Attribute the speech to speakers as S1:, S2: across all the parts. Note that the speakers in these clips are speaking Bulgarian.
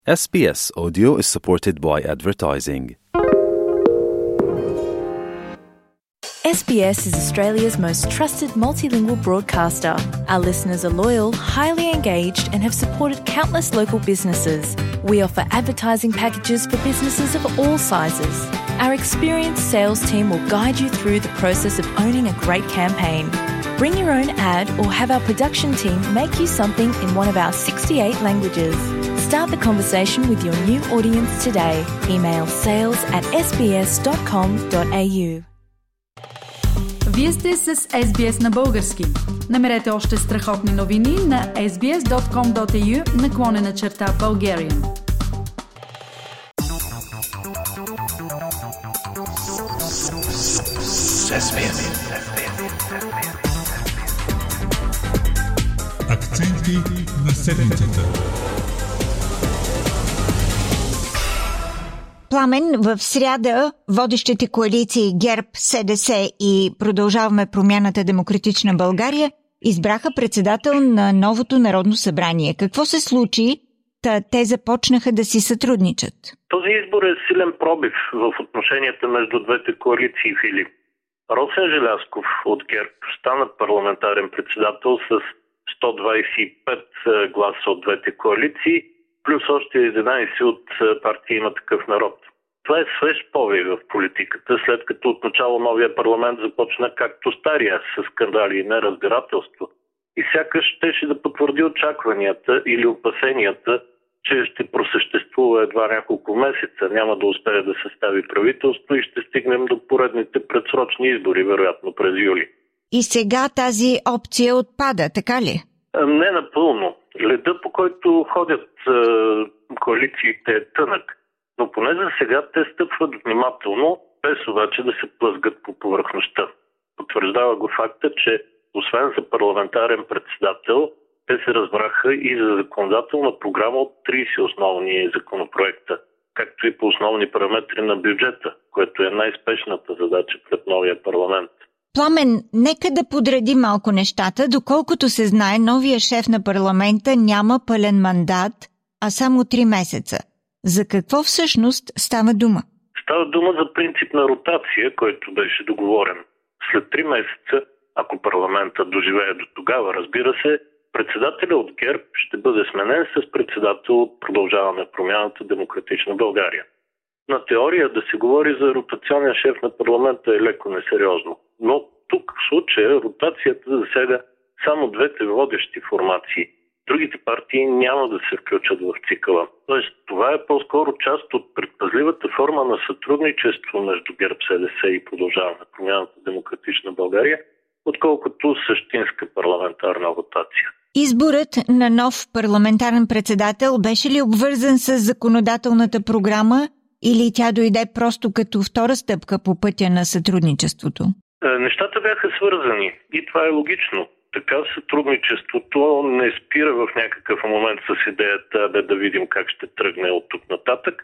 S1: SBS Audio is supported by advertising.
S2: SBS is Australia's most trusted multilingual broadcaster. Our listeners are loyal, highly engaged, and have supported countless local businesses. We offer advertising packages for businesses of all sizes. Our experienced sales team will guide you through the process of owning a great campaign. Bring your own ad or have our production team make you something in one of our 68 languages. Start the conversation with your new audience today. Email sales@sbs.com.au.
S3: Вие сте с SBS на български. Намерете още страхотни новини на sbs.com.au/Bulgarian.
S4: Акценти на седмицата.
S5: Пламен, в сряда водещите коалиции ГЕРБ, СДС и Продължаваме промяната Демократична България избраха председател на новото Народно събрание. Какво се случи? Те започнаха да си сътрудничат.
S6: Този избор е силен пробив в отношенията между двете коалиции, Филип. Росен Желязков от ГЕРБ стана парламентарен председател с 125 гласа от двете коалиции, плюс още 11 от партия Има такъв народ. Това е свеж повей в политиката, след като отначало новия парламент започна както стария, с скандали и неразбирателство. И сякаш щеше да потвърди очакванията или опасенията, че ще просъществува едва няколко месеца, няма да успее да състави правителство и ще стигнем до поредните предсрочни избори, вероятно през юли.
S5: И сега тази опция отпада, така ли?
S6: Не напълно. Леда, по който ходят коалициите, е тънък, но поне за сега те стъпват внимателно, без обаче да се плъзгат по повърхността. Потвърждава го факта, че освен за парламентарен председател, те се разбраха и за законодателна програма от 30 основни законопроекта, както и по основни параметри на бюджета, което е най-спешната задача пред новия парламент.
S5: Пламен, нека да подреди малко нещата. Доколкото се знае, новия шеф на парламента няма пълен мандат, а само 3 месеца. За какво всъщност става дума?
S6: Става дума за принцип на ротация, който беше договорен. След 3 месеца, ако парламентът доживее до тогава, разбира се, председателя от ГЕРБ ще бъде сменен с председател от Продължаваме промяната Демократична България. На теория да се говори за ротационен шеф на парламента е леко несериозно. Но тук в случая ротацията засяга само двете водещи формации. Другите партии няма да се включат в цикъла. Тоест, това е по-скоро част от предпазливата форма на сътрудничество между ГЕРБ, СДС и Продължаваме промяната Демократична България, отколкото същинска парламентарна ротация.
S5: Изборът на нов парламентарен председател беше ли обвързан с законодателната програма или тя дойде просто като втора стъпка по пътя на сътрудничеството?
S6: Нещата бяха свързани и това е логично. Така сътрудничеството не спира в някакъв момент с идеята да видим как ще тръгне от тук нататък,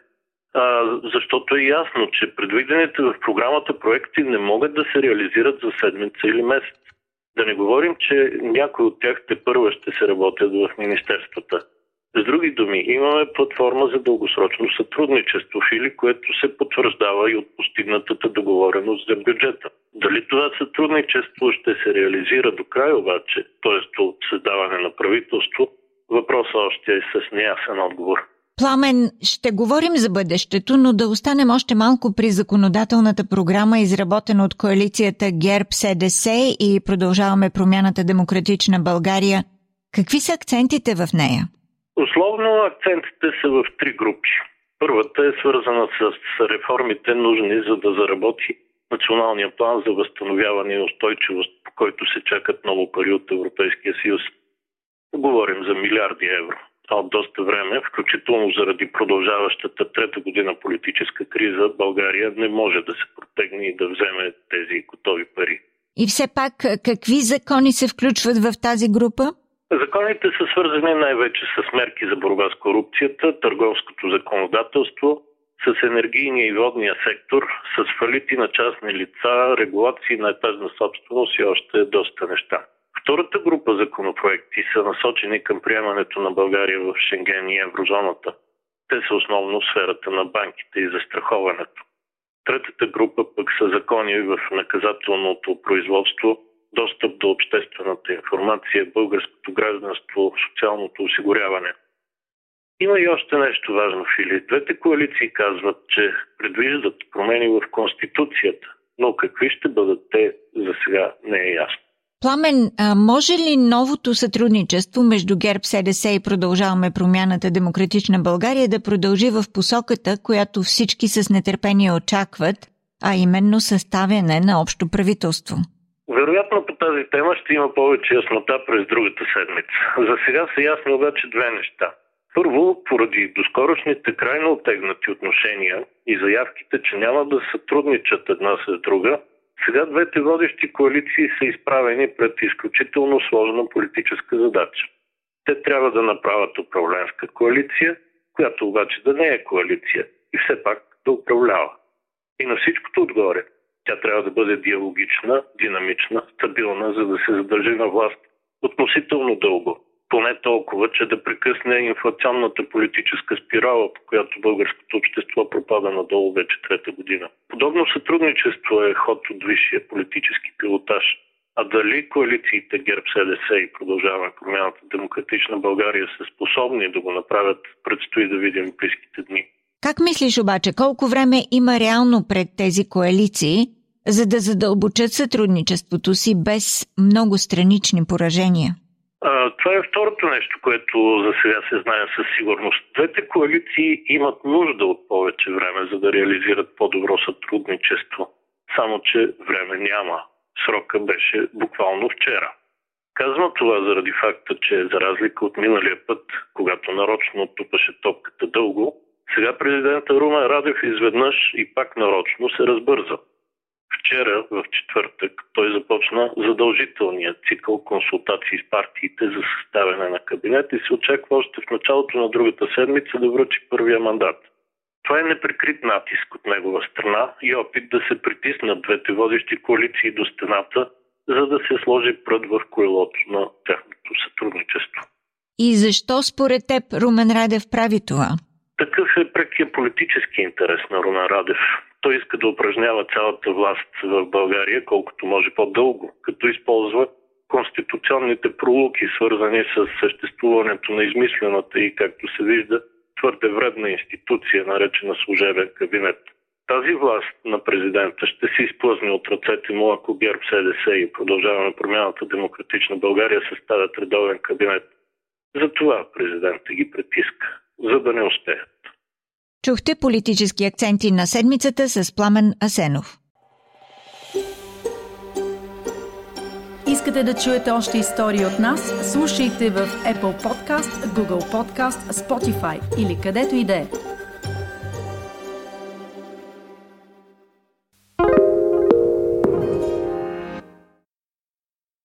S6: защото е ясно, че предвидените в програмата проекти не могат да се реализират за седмица или месец. Да не говорим, че някои от тях тепърва ще се работят в министерствата. С други думи, имаме платформа за дългосрочно сътрудничество, Фили, което се потвърждава и от постигнатата договореност за бюджета. Дали това сътрудничество ще се реализира до край обаче, т.е. от създаване на правителство, въпросът още е с неясен отговор.
S5: Пламен, ще говорим за бъдещето, но да останем още малко при законодателната програма, изработена от коалицията ГЕРБ, СДС и Продължаваме промяната Демократична България. Какви са акцентите в нея?
S6: Условно акцентите са в 3 групи. Първата е свързана с реформите, нужни за да заработи националния план за възстановяване и устойчивост, по който се чакат много пари от Европейския съюз. Говорим за милиарди евро. А от доста време, включително заради продължаващата 3-та година политическа криза, България не може да се протегне и да вземе тези готови пари.
S5: И все пак, какви закони се включват в тази група?
S6: Законите са свързани най-вече с мерки за борба с корупцията, търговското законодателство, с енергийния и водния сектор, с фалити на частни лица, регулации на етажна собственост и още доста неща. Втората група законопроекти са насочени към приемането на България в Шенген и еврозоната. Те са основно в сферата на банките и застраховането. Третата група пък са закони в наказателното производство, достъп до обществената информация, българското гражданство, социалното осигуряване. Има и още нещо важно, Фили. Двете коалиции казват, че предвиждат промени в Конституцията, но какви ще бъдат те, за сега не е ясно.
S5: Пламен, може ли новото сътрудничество между ГЕРБ-СДС и Продължаваме промяната Демократична България да продължи в посоката, която всички с нетърпение очакват, а именно съставяне на общо правителство?
S6: Вероятно по тази тема ще има повече яснота през другата седмица. За сега са ясни обаче две неща. Първо, поради доскорошните крайно оттегнати отношения и заявките, че няма да сътрудничат една с друга, сега двете водещи коалиции са изправени пред изключително сложна политическа задача. Те трябва да направят управленска коалиция, която обаче да не е коалиция и все пак да управлява. И на всичкото отгоре, тя трябва да бъде диалогична, динамична, стабилна, за да се задържи на власт относително дълго. Поне толкова, че да прекъсне инфлационната политическа спирала, по която българското общество пропада надолу вече трета година. Подобно сътрудничество е ход от висшия политически пилотаж. А дали коалициите ГЕРБ-СДС и Продължаваме промяната Демократична България са способни да го направят, предстои да видим в близките дни.
S5: Как мислиш обаче, колко време има реално пред тези коалиции, за да задълбочат сътрудничеството си без много странични поражения?
S6: Това е второто нещо, което за сега се знае със сигурност. Двете коалиции имат нужда от повече време, за да реализират по-добро сътрудничество. Само че време няма. Срока беше буквално вчера. Казвам това заради факта, че за разлика от миналия път, когато нарочно тупаше топката дълго, сега президента Румен Радев изведнъж и пак нарочно се разбърза. Вчера, в четвъртък, той започна задължителния цикъл консултации с партиите за съставяне на кабинет и се очаква още в началото на другата седмица да връчи първия мандат. Това е неприкрит натиск от негова страна и опит да се притиснат двете водещи коалиции до стената, за да се сложи прът в колелото на тяхното сътрудничество.
S5: И защо според теб Румен Радев прави това?
S6: Такъв е прекия политически интерес на Румен Радев. Той иска да упражнява цялата власт в България колкото може по-дълго, като използва конституционните пролуки, свързани с съществуването на измислената и, както се вижда, твърде вредна институция, наречена служебен кабинет. Тази власт на президента ще се изплъзне от ръцете му, ако ГЕРБ-СДС и Продължаваме промяната Демократична България съставят редовен кабинет. Затова президентът ги притиска, за да не успеят.
S5: Чухте политически акценти на седмицата с Пламен Асенов.
S3: Искате да чуете още истории от нас? Слушайте в Apple Podcast, Google Podcast, Spotify или където и да е.